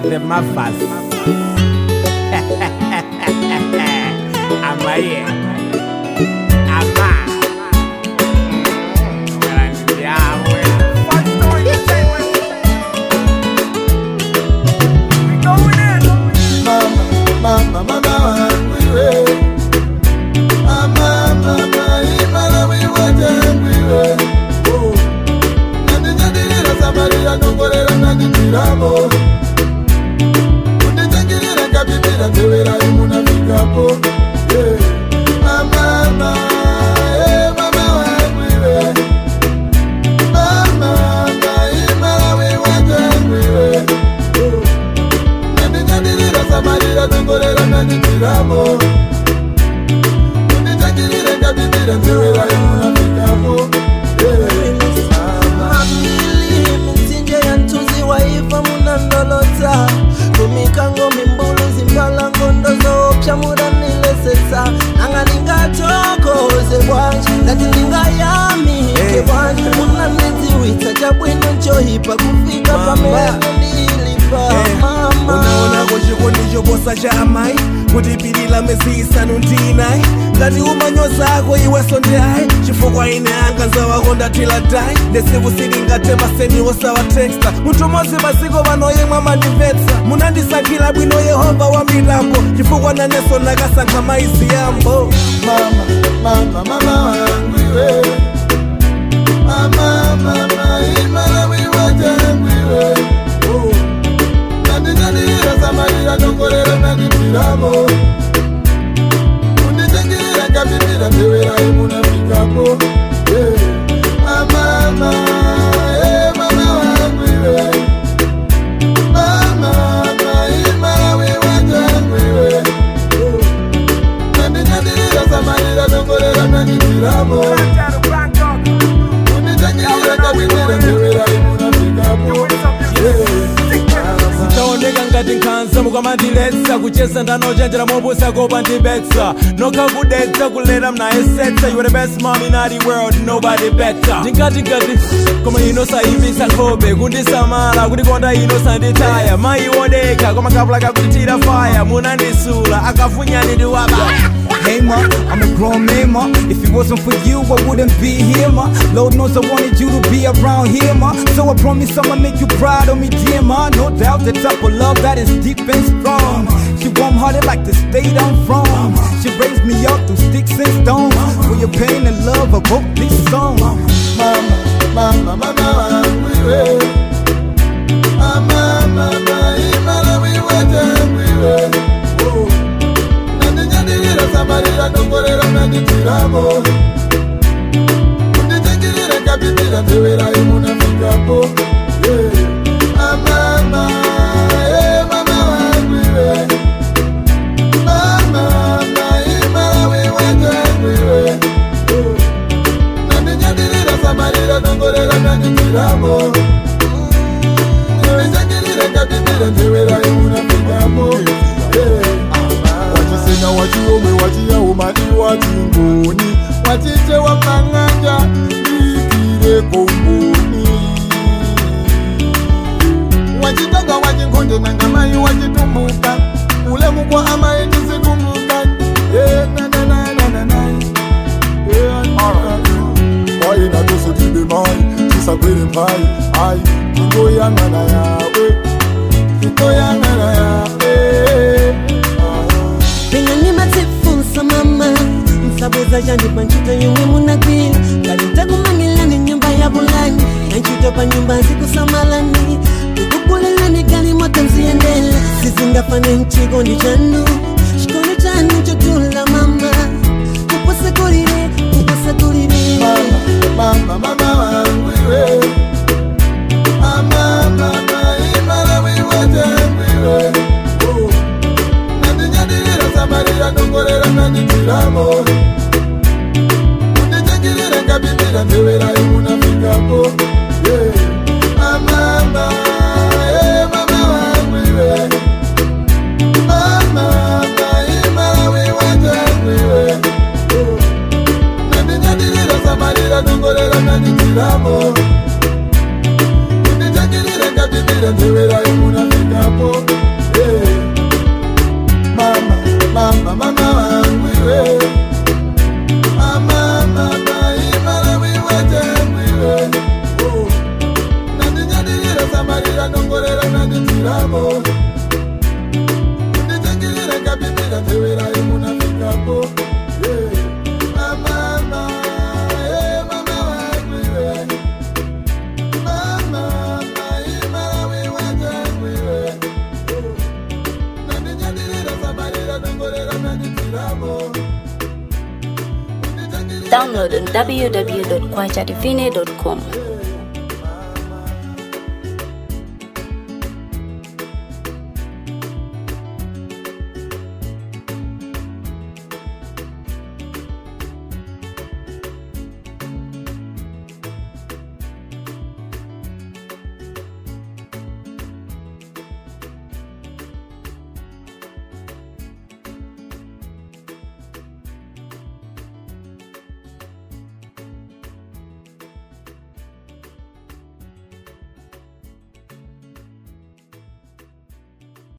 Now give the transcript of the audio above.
the Mafas. Amaye. Ama. Unaona kuchikondi bosa cha amai kutipilila mesisa nundinai ngati umanyoza ako iwe sondai chifukwa ine anga nzawakonda tiladai ndesikusili ngatemaseni wosawa teksta mutumozi masiko vano yemwe mandimvetsa munandisakila bwino Yehova wa milambo chifukwa naneso nakasankha maizi yambo mama wangu iwe mama imala wiwajangu iwe nandijandira samarira nongolera nanditiramo undijengirira kapitira ndewera imunafikapo mama wangu iwe mama imala wiwajangu iwe nandijandira samarira nongolera nanditiramo undijengirira kapitira ndewera imunafikapo Taoneka ngati nkhanza mukamandiletsa kucheza ndanochenjera mobusa kopa ndibetsa nokha kudetsa kulera mnayesetsa you are the best mom in the world nobody better ndingati koma ino sayimisa nkhope kundisamala kutikonda ino sanditaya mayi wodeka koma kapula kakutitira fire munandisula akafunyani ndiwaba. Hey ma, I'm a grown man ma. If it wasn't for you, I wouldn't be here ma. Lord knows I wanted you to be around here ma. So I promise I'ma make you proud of me dear ma. No doubt the type of love that is deep and strong. She warm-hearted like the state I'm from. She raised me up through sticks and stones. For your pain and love I wrote this song. Mama wangu iwe mama imala wiwajangu iwe nandijandira samarira nongolera nanditiramo undijengirira kapitira ndewera imunafikapo mama wangu iwe mama imala wiwajangu iwe nandijandira samarira nongolera nanditiramo undijengirira kapitira ndewera imunafikapo wachisena wachiomwe wachiyaumani wachingoni wachiche wamang'anja ikire komboni wachitanga wachingonde nangamai wachitumbuka ulemukwa amai tisikumbuka waina tosotile mai tisakwere mpai ai ingoyang'ana yawe itoyang'ana yawe mama msabuza jandi panchito yungi munagwila kalita kumangilani nyumba ya bulani nanchito pa nyumba zikusamalani kukukulelani kali moto nziendela sizingafane nchikondi chanu shikondi chanu chotula mama kuposekulire mama wangu iwe mama imala wiwajangu iwe nandijandira samarira nongolera nanditiramo undijengirira kapitira ndewera imunafikapo mama wangu iwe mama imala wiwajangu iwe nandijandira samarira nongolera nanditiramo nanditiramo ndichengirira kapipira tevera imunafikapo mama wakwiwe mama imalawi wakwiwe nandinyadilira sabarira nongorera nanditiramo. Download on www.kwajadivine.com.